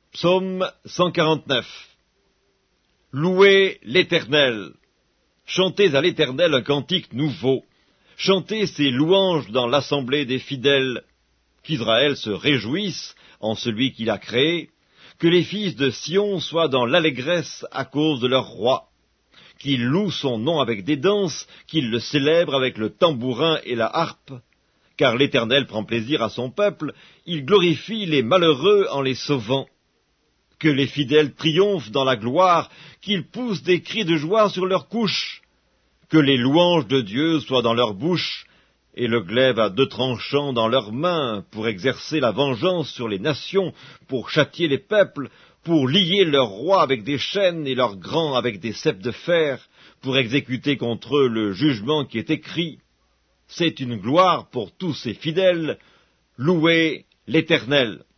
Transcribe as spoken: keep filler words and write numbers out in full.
Psaume cent quarante-neuf. Louez l'Éternel. Chantez à l'Éternel un cantique nouveau. Chantez ses louanges dans l'assemblée des fidèles. Qu'Israël se réjouisse en celui qu'il a créé. Que les fils de Sion soient dans l'allégresse à cause de leur roi. Qu'ils louent son nom avec des danses, qu'ils le célèbrent avec le tambourin et la harpe. Car l'Éternel prend plaisir à son peuple, il glorifie les malheureux en les sauvant. Que les fidèles triomphent dans la gloire, qu'ils poussent des cris de joie sur leurs couches. Que les louanges de Dieu soient dans leur bouche, et le glaive à deux tranchants dans leurs mains, pour exercer la vengeance sur les nations, pour châtier les peuples, pour lier leurs rois avec des chaînes et leurs grands avec des ceps de fer, pour exécuter contre eux le jugement qui est écrit. C'est une gloire pour tous ces fidèles. Louez l'Éternel.